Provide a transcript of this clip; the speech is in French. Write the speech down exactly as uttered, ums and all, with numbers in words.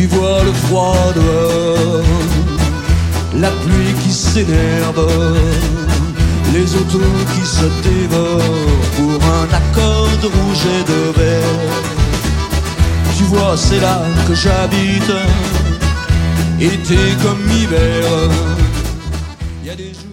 Tu vois le froid dehors, la pluie qui s'énerve, les autos qui se dévorent pour un accord de rouge et de vert. Tu vois, c'est là que j'habite, été comme hiver. Y a des jours